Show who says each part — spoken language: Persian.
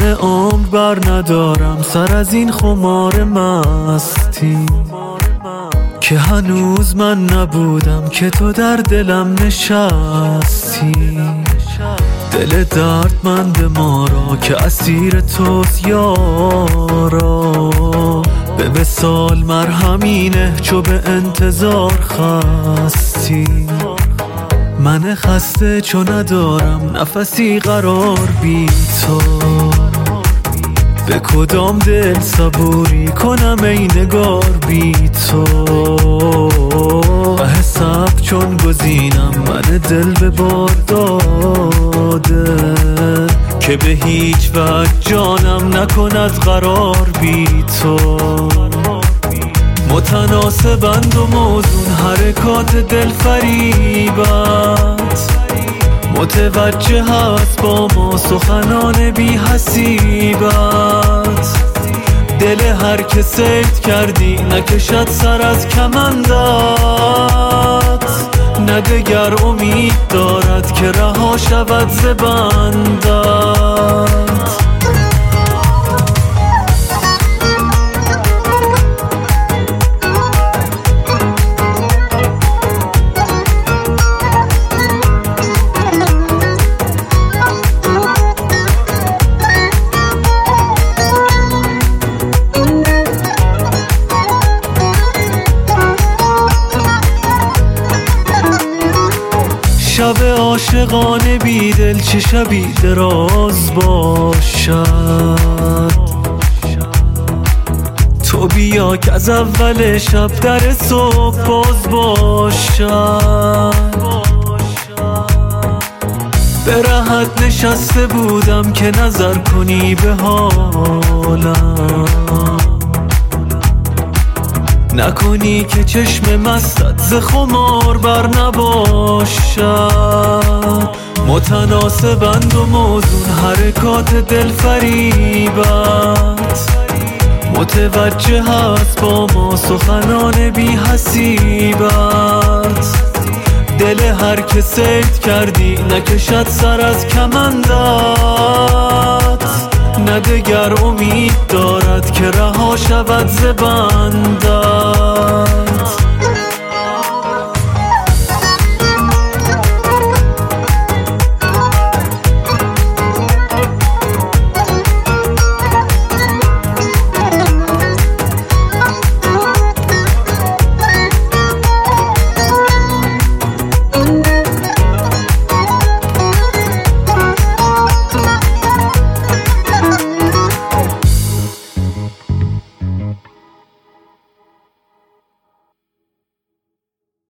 Speaker 1: همه عمر بر ندارم سر از این خمار مستی که هنوز من نبودم که تو در دلم نشستی. دل دردمند ما را که اسیر توست یارا، به وصال مرهمینه چو به انتظار خستی. من خسته چو ندارم نفسی قرار بی تو، به کدام دل صبوری کنم ای نگار بی تو. به حساب چون گزینم من دل به باد داده که به هیچ وجه جانم نکند قرار بی تو. متناسبند و موزون حرکات دل فریبت، متوجه هست با ما سخنان بی حسیبت. دل هر که صید کردی نکشد سر از کمندت، نه دگر امید دارد که رها شود ز بندت. شب عاشقانه بی دل چه شبی دراز باشد، تو بیا که از اول شب در صبح باز باشد. به رهت نشسته بودم که نظر کنی به حالم، نکنی که چشم مستت ز خمار بر نباشد. متناسبند و موزون حرکات دل فریبت، متوجه هست با ما سخنان بی حسیبت. دل هر که صید کردی نکشد سر از کمندت، نه دگر امید دارد که رها شود ز بندت.